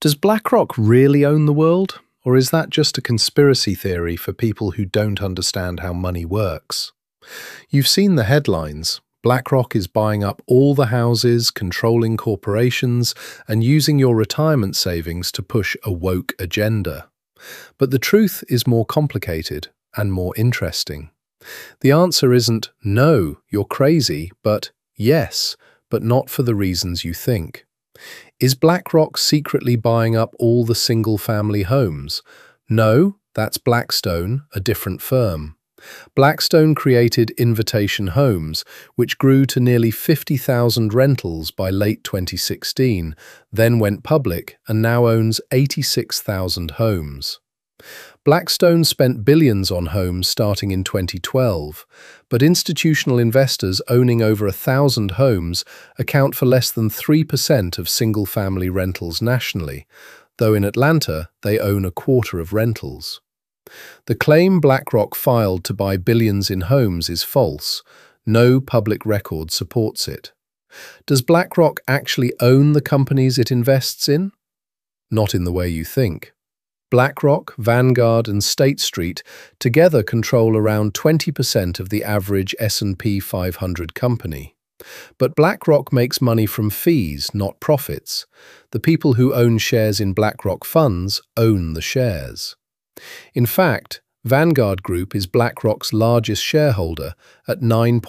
Does BlackRock really own the world? Or is that just a conspiracy theory for people who don't understand how money works? You've seen the headlines. BlackRock is buying up all the houses, controlling corporations, and using your retirement savings to push a woke agenda. But the truth is more complicated and more interesting. The answer isn't, no, you're crazy, but yes, but not for the reasons you think. Is BlackRock secretly buying up all the single-family homes? No, that's Blackstone, a different firm. Blackstone created Invitation Homes, which grew to nearly 50,000 rentals by late 2016, then went public and now owns 86,000 homes. Blackstone spent billions on homes starting in 2012, but institutional investors owning over 1,000 homes account for less than 3% of single-family rentals nationally, though in Atlanta they own a quarter of rentals. The claim BlackRock filed to buy billions in homes is false. No public record supports it. Does BlackRock actually own the companies it invests in? Not in the way you think. BlackRock, Vanguard, and State Street together control around 20% of the average S&P 500 company. But BlackRock makes money from fees, not profits. The people who own shares in BlackRock funds own the shares. In fact, Vanguard Group is BlackRock's largest shareholder at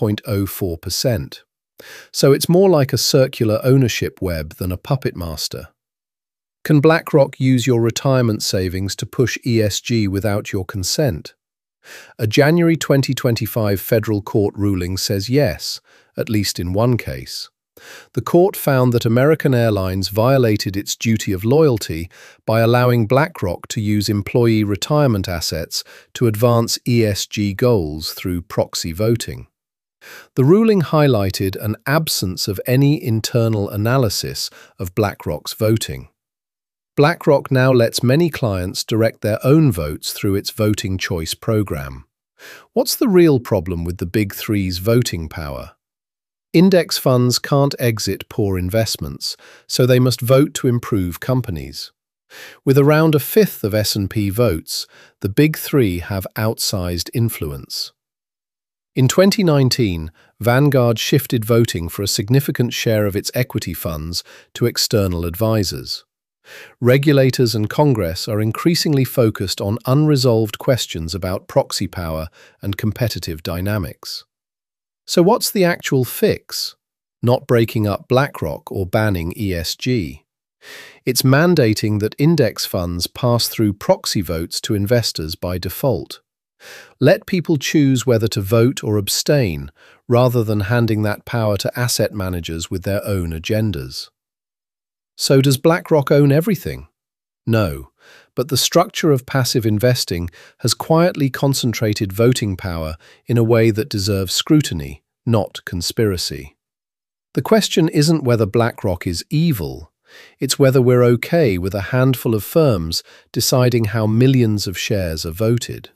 9.04%. So it's more like a circular ownership web than a puppet master. Can BlackRock use your retirement savings to push ESG without your consent? A January 2025 federal court ruling says yes, at least in one case. The court found that American Airlines violated its duty of loyalty by allowing BlackRock to use employee retirement assets to advance ESG goals through proxy voting. The ruling highlighted an absence of any internal analysis of BlackRock's voting. BlackRock now lets many clients direct their own votes through its voting choice program. What's the real problem with the Big Three's voting power? Index funds can't exit poor investments, so they must vote to improve companies. With around a fifth of S&P votes, the Big Three have outsized influence. In 2019, Vanguard shifted voting for a significant share of its equity funds to external advisors. Regulators and Congress are increasingly focused on unresolved questions about proxy power and competitive dynamics. So what's the actual fix? Not breaking up BlackRock or banning ESG. It's mandating that index funds pass through proxy votes to investors by default. Let people choose whether to vote or abstain, rather than handing that power to asset managers with their own agendas. So does BlackRock own everything? No, but the structure of passive investing has quietly concentrated voting power in a way that deserves scrutiny, not conspiracy. The question isn't whether BlackRock is evil, it's whether we're okay with a handful of firms deciding how millions of shares are voted.